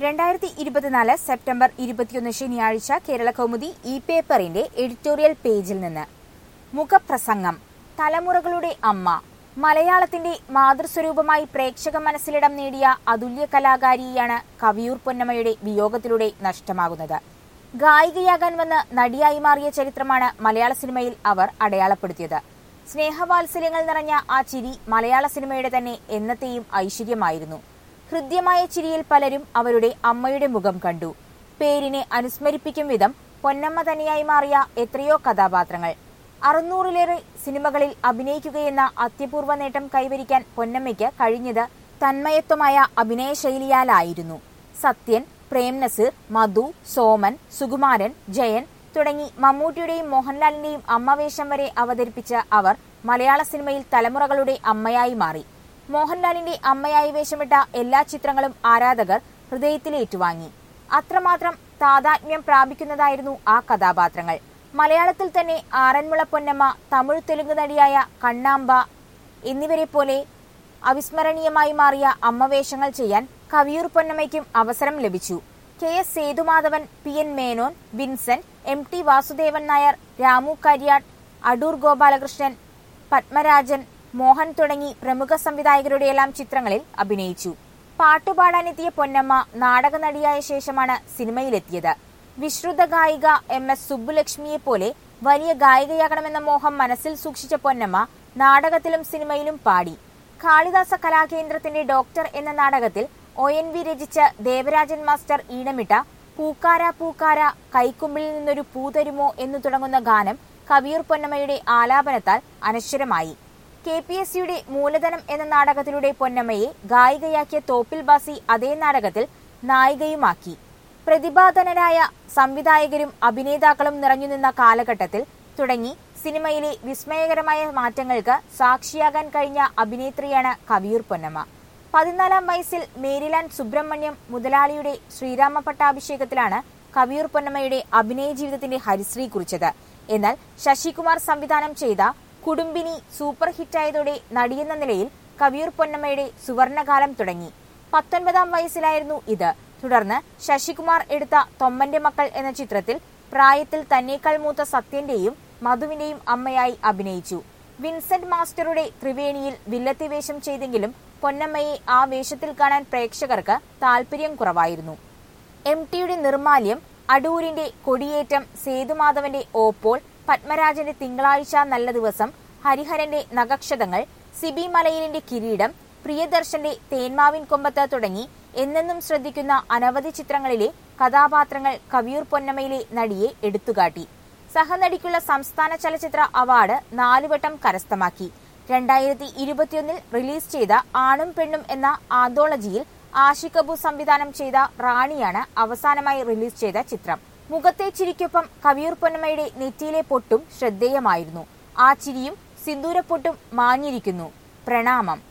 2024 September 21 ശനിയാഴ്ച കേരളകൗമുദി ഈ പേപ്പറിന്റെ എഡിറ്റോറിയൽ പേജിൽ നിന്ന് മുഖപ്രസംഗം. തലമുറകളുടെ അമ്മ. മലയാളത്തിന്റെ മാതൃസ്വരൂപമായി പ്രേക്ഷക മനസ്സിലിടം നേടിയ അതുല്യ കലാകാരിയാണ് കവിയൂർ പൊന്നമ്മയുടെ വിയോഗത്തിലൂടെ നഷ്ടമാകുന്നത്. ഗായികയാകാൻ വന്ന് നടിയായി മാറിയ ചരിത്രമാണ് മലയാള സിനിമയിൽ അവർ അടയാളപ്പെടുത്തിയത്. സ്നേഹവാത്സല്യങ്ങൾ നിറഞ്ഞ ആ ചിരി മലയാള സിനിമയുടെ തന്നെ എന്നത്തെയും ഐശ്വര്യമായിരുന്നു. ഹൃദ്യമായ ചിരിയിൽ പലരും അവരുടെ അമ്മയുടെ മുഖം കണ്ടു. പേരിനെ അനുസ്മരിപ്പിക്കും വിധം പൊന്നമ്മ തന്നെയായി മാറിയ എത്രയോ കഥാപാത്രങ്ങൾ. 600-ലേറെ സിനിമകളിൽ അഭിനയിക്കുകയെന്ന അത്യപൂർവ നേട്ടം കൈവരിക്കാൻ പൊന്നമ്മയ്ക്ക് കഴിഞ്ഞത് തന്മയത്വമായ അഭിനയ ശൈലിയാലായിരുന്നു. സത്യൻ, പ്രേം നസീർ, മധു, സോമൻ, സുകുമാരൻ, ജയൻ തുടങ്ങി മമ്മൂട്ടിയുടെയും മോഹൻലാലിന്റെയും അമ്മവേഷം വരെ അവതരിപ്പിച്ച അവർ മലയാള സിനിമയിൽ തലമുറകളുടെ അമ്മയായി മാറി. മോഹൻലാലിന്റെ അമ്മയായി വേഷമിട്ട എല്ലാ ചിത്രങ്ങളും ആരാധകർ ഹൃദയത്തിലേറ്റുവാങ്ങി. അത്രമാത്രം താതാത്മ്യം പ്രാപിക്കുന്നതായിരുന്നു ആ കഥാപാത്രങ്ങൾ. മലയാളത്തിൽ തന്നെ ആറന്മുള പൊന്നമ്മ, തമിഴ് തെലുങ്ക് നടിയായ കണ്ണാമ്പ എന്നിവരെ പോലെ അവിസ്മരണീയമായി മാറിയ അമ്മവേഷങ്ങൾ ചെയ്യാൻ കവിയൂർ പൊന്നമ്മയ്ക്കും അവസരം ലഭിച്ചു. KS Sethumadhavan, PN Menon, Vincent, MT Vasudevan Nair, Ramu Kariat, Adoor Gopalakrishnan, Padmarajan, Mohan തുടങ്ങി പ്രമുഖ സംവിധായകരുടെയെല്ലാം ചിത്രങ്ങളിൽ അഭിനയിച്ചു. പാട്ടുപാടാനെത്തിയ പൊന്നമ്മ നാടക നടിയായ ശേഷമാണ് സിനിമയിലെത്തിയത്. വിശ്രുത ഗായിക MS സുബ്ബുലക്ഷ്മിയെ പോലെ വലിയ ഗായികയാകണമെന്ന മോഹം മനസ്സിൽ സൂക്ഷിച്ച പൊന്നമ്മ നാടകത്തിലും സിനിമയിലും പാടി. കാളിദാസ കലാകേന്ദ്രത്തിന്റെ ഡോക്ടർ എന്ന നാടകത്തിൽ ONV രചിച്ച് ദേവരാജൻ മാസ്റ്റർ ഈണമിട്ട പൂക്കാര പൂക്കാര കൈക്കുമ്പിളിൽ നിന്നൊരു പൂ തരുമോ എന്നു തുടങ്ങുന്ന ഗാനം കവിയൂർ പൊന്നമ്മയുടെ ആലാപനത്താൽ അനശ്വരമായി. KPSCയുടെ മൂലധനം എന്ന നാടകത്തിലൂടെ പൊന്നമ്മയെ ഗായികയാക്കിയ തോപ്പിൽ ബാസി അതേ നാടകത്തിൽ നായികയുമാക്കി. പ്രതിഭാധനരായ സംവിധായകരും അഭിനേതാക്കളും നിറഞ്ഞുനിന്ന കാലഘട്ടത്തിൽ തുടങ്ങി സിനിമയിലെ വിസ്മയകരമായ മാറ്റങ്ങൾക്ക് സാക്ഷിയാകാൻ കഴിഞ്ഞ അഭിനേത്രിയാണ് കവിയൂർ പൊന്നമ്മ. 14-ാം വയസ്സിൽ മേരിലാൻഡ് സുബ്രഹ്മണ്യം മുതലാളിയുടെ ശ്രീരാമ പട്ടാഭിഷേകത്തിലാണ് കവിയൂർ പൊന്നമ്മയുടെ അഭിനയ ജീവിതത്തിന്റെ ഹരിശ്രീ കുറിച്ചത്. എന്നാൽ ശശികുമാർ സംവിധാനം ചെയ്ത കുടുംബിനി സൂപ്പർ ഹിറ്റായതോടെ നടിയെന്ന നിലയിൽ കവിയൂർ പൊന്നമ്മയുടെ സുവർണകാലം തുടങ്ങി. 19-ാം വയസ്സിലായിരുന്നു ഇത്. തുടർന്ന് ശശികുമാർ എടുത്ത തൊമ്മന്റെ മക്കൾ എന്ന ചിത്രത്തിൽ പ്രായത്തിൽ തന്നേക്കാൾ മൂത്ത സത്യന്റെയും മധുവിന്റെയും അമ്മയായി അഭിനയിച്ചു. വിൻസെന്റ് മാസ്റ്ററുടെ ത്രിവേണിയിൽ വില്ലത്തി വേഷം ചെയ്തെങ്കിലും പൊന്നമ്മയെ ആ വേഷത്തിൽ കാണാൻ പ്രേക്ഷകർക്ക് താല്പര്യം കുറവായിരുന്നു. MTയുടെ നിർമാല്യം, അടൂരിന്റെ കൊടിയേറ്റം, സേതുമാധവന്റെ ഓപ്പോൾ, പത്മരാജന്റെ തിങ്കളാഴ്ച നല്ല ദിവസം, ഹരിഹരന്റെ നഖക്ഷതങ്ങൾ, സിബി മലയിലിന്റെ കിരീടം, പ്രിയദർശന്റെ തേന്മാവിൻ കൊമ്പത്ത് തുടങ്ങി എന്നെന്നും ശ്രദ്ധിക്കുന്ന അനവധി ചിത്രങ്ങളിലെ കഥാപാത്രങ്ങൾ കവിയൂർ പൊന്നമ്മയിലെ നടിയെ എടുത്തുകാട്ടി. സഹനടിക്കുള്ള സംസ്ഥാന ചലച്ചിത്ര അവാർഡ് 4 വട്ടം കരസ്ഥമാക്കി. 2021 റിലീസ് ചെയ്ത ആണും പെണ്ണും എന്ന ആന്തോളജിയിൽ ആഷിഖ് അബു സംവിധാനം ചെയ്ത റാണിയാണ് അവസാനമായി റിലീസ് ചെയ്ത ചിത്രം. മുഖത്തെ ചിരിക്കൊപ്പം കവിയൂർ പൊന്നമ്മയുടെ നെറ്റിയിലെ പൊട്ടും ശ്രദ്ധേയമായിരുന്നു. ആ ചിരിയും സിന്ദൂരപ്പൊട്ടും മാഞ്ഞിരിക്കുന്നു. പ്രണാമം.